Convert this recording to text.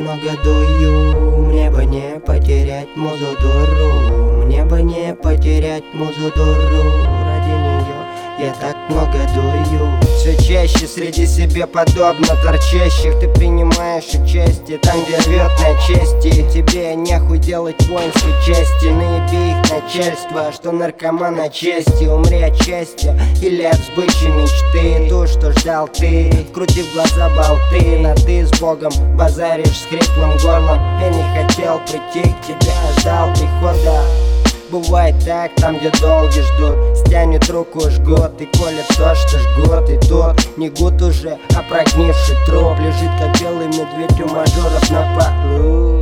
много дую, мне бы не потерять музу дуру, мне бы не потерять музу дуру. Ради нее я так много дую. Все чаще среди себе подобно торчащих ты принимаешь участие там, где рвет на части. Тебе нехуй делать воинской части, наеби их начальство, что наркоман на чести. Умри от счастья или от сбычи мечты, ту, что ждал ты, крути в глаза болты. На ты с Богом базаришь с хриплым горлом. Я не хотел прийти к тебе, а ждал прихода. Бывает так, там где долги ждут, стянет руку жгут и колет то, что жгут. И тот не гуд уже, а прогнивший труп лежит как белый медведь у мажоров на полу.